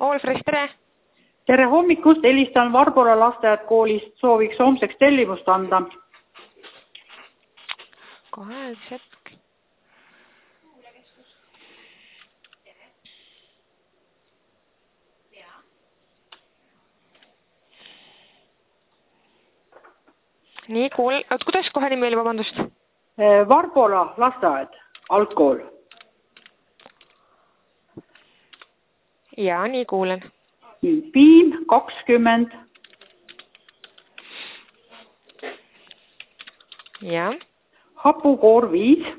Allfresh, tere! Tere hommikust, helistan Varbora lasteaedkoolist, sooviks homseks tellimust anda. Kohe üks hetk. Nii, kuidas kohe nimi oli, vabandust? Varbora lasteaed, algkool. Jaa, nii kuulen. Piim 20. Jaa. Hapukoor 5.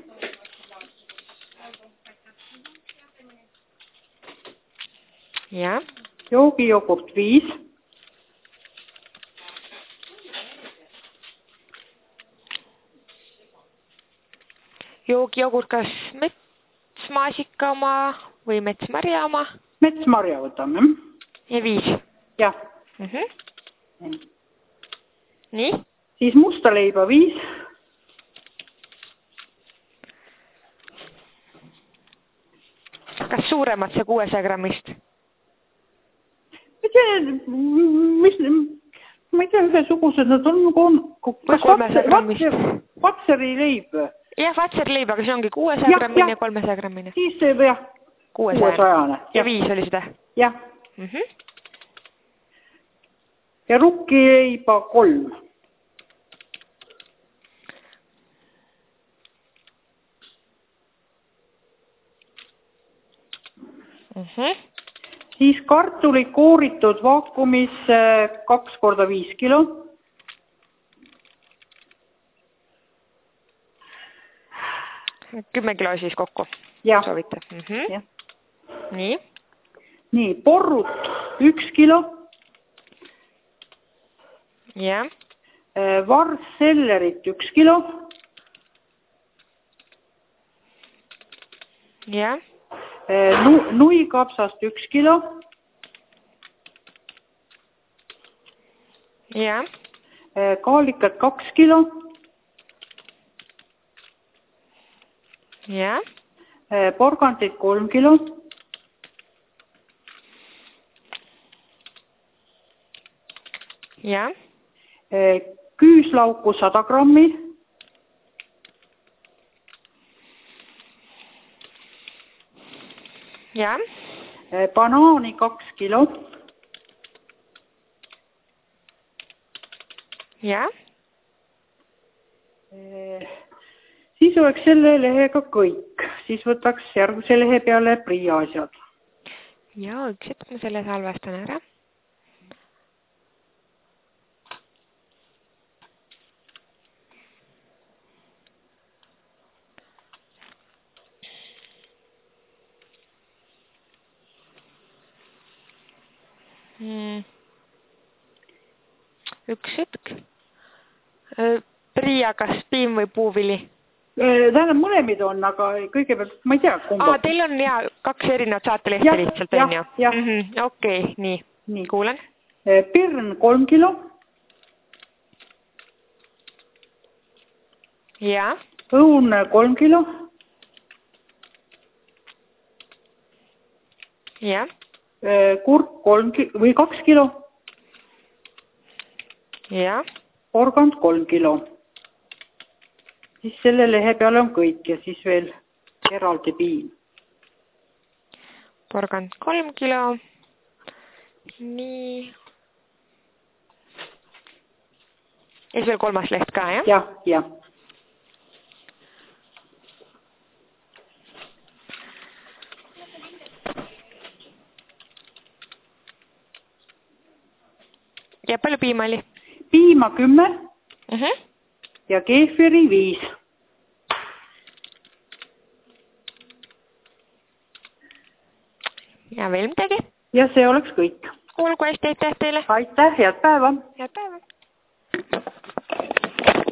Jaa. Joogijogurt 5. Joogijogurt kas metsmaasika oma või metsmarja oma? Metsmarja võtame. Ja 5? Jah. Nii? Siis musta leiba 5. Kas suuremad see 600 grammist? Ma ei tea, ühesugused nad on. Kas 300 grammist? Vatseri leib. Jah, Vatseri leib, aga see ongi 600 grammine ja 300 grammine. Siis see jah. 600. Ja 5 oli seda? Jah. Ja rukkileiba 3. Siis kartulid kooritud vaakumis 2 korda 5 kilo. – 10 kilo siis kokku? Jah. Soovite? Nii? Nii, porrut 1 kilo. Jah. Varssellerit 1 kilo. Jah. Nuikapsast 1 kilo. Jah. Kaalikat 2 kilo. Jah. Porgandit 3 kilo. Jah. Küüslauku 100 grammi. Jah. Banaani 2 kilo. Jah. Siis oleks selle lehega kõik. Siis võtaks järgmise lehe peale Priia asjad. Jaa, üks hetk ma selle salvestan ära. Üks hetk. Priia, kas piim või puuvili? Tähendab, mõlemid on, aga kõigepealt ma ei tea kumba. Teil on 2 erinevat saatelehte lihtsalt, on ju? Jah. Okei, nii. Kuulen. Pirn 3 kilo. Jaa. Õun 3 kilo. Jah. Kurk 2 kilo. Jah. Porgand 3 kilo. Siis selle lehe peale on kõik ja siis veel eraldi piim. Porgand 3 kilo. Nii. Ja siis veel 3. leht ka, jah? Jah. Ja palju piima oli? Piima 10 ja keefiri 5. Ja veel midagi? Ja see oleks kõik. Olgu hästi, aitäh teile! Aitäh, head päeva! Head päeva!